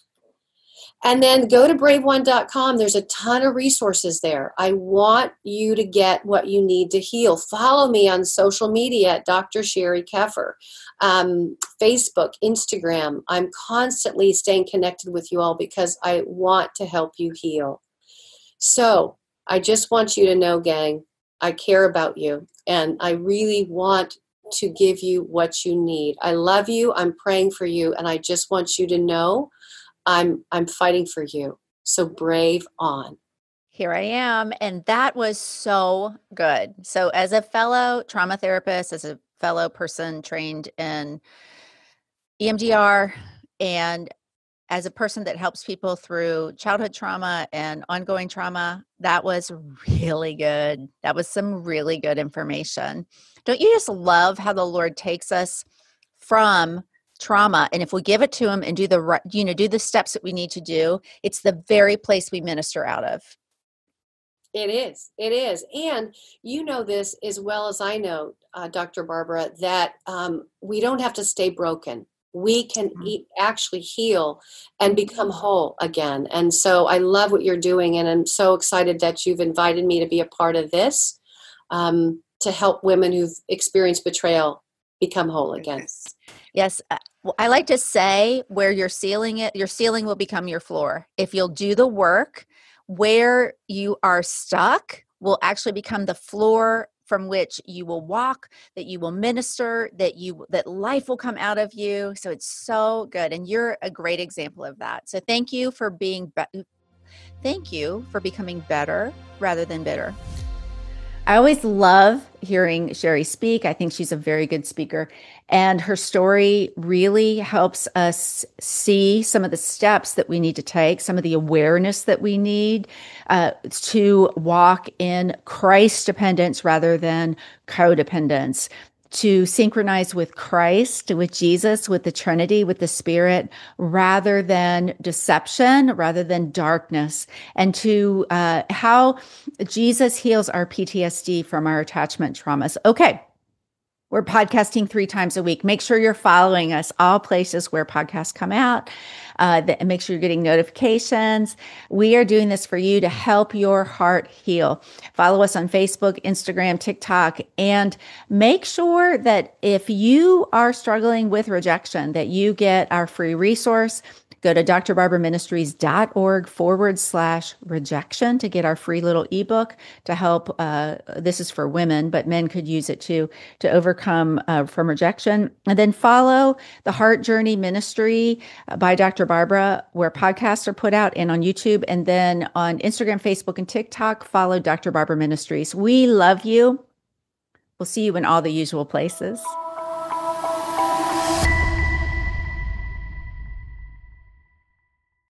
And then go to braveone.com. There's a ton of resources there. I want you to get what you need to heal. Follow me on social media at Dr. Sherry Keffer, Facebook, Instagram. I'm constantly staying connected with you all because I want to help you heal. So I just want you to know, gang, I care about you, and I really want to give you what you need. I love you. I'm praying for you, and I just want you to know I'm fighting for you. So brave on. Here I am. And that was so good. So as a fellow trauma therapist, as a fellow person trained in EMDR, and as a person that helps people through childhood trauma and ongoing trauma, that was really good. That was some really good information. Don't you just love how the Lord takes us from trauma, and if we give it to him and do the steps that we need to do, it's the very place we minister out of. It is. It is. And you know this as well as I know, Dr. Barbara, that we don't have to stay broken. We can actually heal and become whole again. And so I love what you're doing. And I'm so excited that you've invited me to be a part of this to help women who've experienced betrayal become whole again. Yes. I like to say where you're sealing it, your ceiling will become your floor. If you'll do the work, where you are stuck will actually become the floor from which you will walk, that you will minister, that life will come out of you. So it's so good. And you're a great example of that. So thank you for becoming better rather than bitter. I always love hearing Sherry speak. I think she's a very good speaker. And her story really helps us see some of the steps that we need to take, some of the awareness that we need to walk in Christ dependence rather than codependence, to synchronize with Christ, with Jesus, with the Trinity, with the Spirit, rather than deception, rather than darkness, and to how Jesus heals our PTSD from our attachment traumas. Okay. We're podcasting 3 times a week. Make sure you're following us all places where podcasts come out. Make sure you're getting notifications. We are doing this for you to help your heart heal. Follow us on Facebook, Instagram, TikTok, and make sure that if you are struggling with rejection, that you get our free resource. Go to drbarberministries.org/rejection to get our free little ebook to help. This is for women, but men could use it too, to overcome from rejection. And then follow the Heart Journey Ministry by Dr. Barbara, where podcasts are put out, and on YouTube. And then on Instagram, Facebook, and TikTok, follow Dr. Barbara Ministries. We love you. We'll see you in all the usual places.